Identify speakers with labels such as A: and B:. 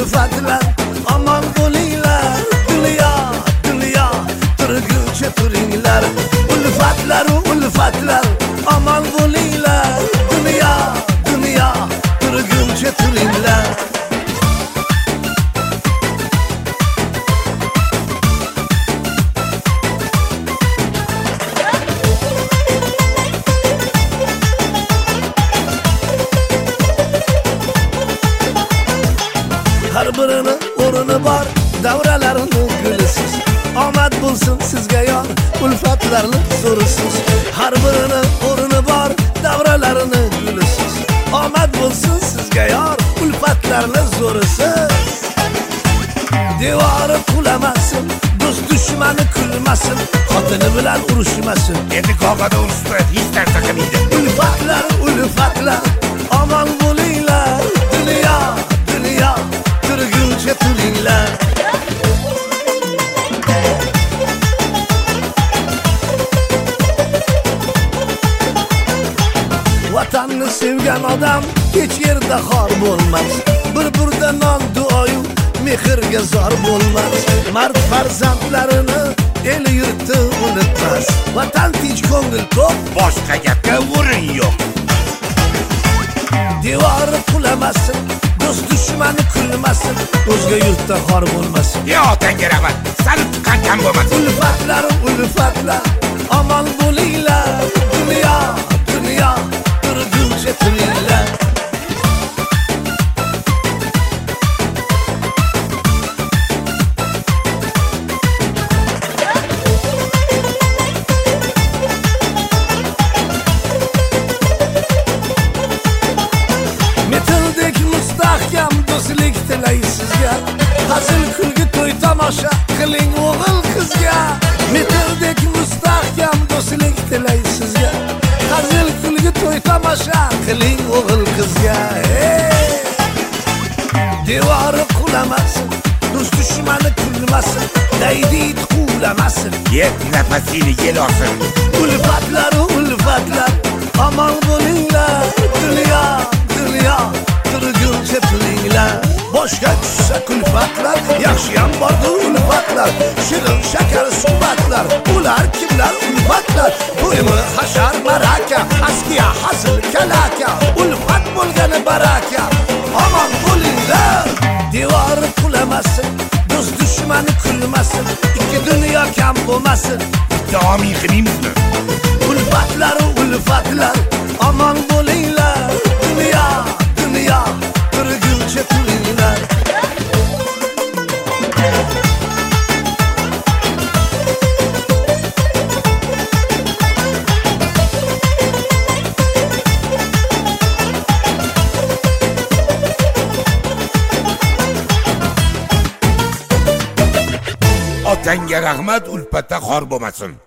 A: ulfatlar aman bo'linglar. Dunyo dunyo turguncha turinglar. Ulfatlar aman bo'linglar. Dunyo dunyo turguncha turinglar. Har birini o'rni bor, davralarini gulisiz. Omad bo'lsin sizga yor, ulfatlarni zo'risiz. Har birini o'rni bor, davralarini gulisiz. Omad bo'lsin sizga yor, ulfatlarni zo'risiz. Devori qulamasin, do'st dushmani kulmasin, xotini bilan urushmasin.
B: Endi qo'g'ada urushda hech narsa qilmaydi.
A: Ulfatlar aman bo'linglar. Dunyo dunyo turguncha turinglar. Vatanni sevgan odam hech yerda xor bo'lmas. Bir burda non duoyu mehrga zor bo'lmas. Mard farzandlarini el yurti unutmas. Vatan tinch, ko'ngil to'q,
B: Boshqa gapga o'rin yo'q.
A: devori qulamasin, do'st dushmani kulmasin, o'zga yurtda xor bo'lmasin.
B: Yo, otangga rahmat. Sani tuqqan kam bo'lmasin.
A: Ulfatlar aman bo'linglar. Dunyo dunyo turguncha turinglar. Metildek mustahkam do'stlik tilay sizga. Hazil kulgi to'y tomosha qiling o'g'il qizga. Metildek mustahkam do'stlik tilay sizga. Hazil kulgi to'y tomosha qiling o'g'il qizga. Devori qulamasin, do'st dushmani kulmasin, daydi it quvlamasin.
B: Yeb nafasini yel olsin.
A: Ulfatlar aman bo'linglar. Dunyo dunyo turguncha turinglar. Boshqa tushsa kulfatlar, yaxshiyam bordi ulfatlar. Shirin shakar suhbatlar, ular kimlar ulfatlar? To'ymi hashar maraka, askiya hazil kalaka, ulfat bo'lgani baraka. Aman bo'linglar. Devori qulamasin, do'st dushmani kulmasin, ikki dunyo kam bo'lmasin.
B: Davomiy qilmaymizmi?
A: Ulfatlar aman bo'linglar. Dunyo dunyo turguncha turinglar.
B: Otangga rahmat, ulfatda xor bo'lmasin.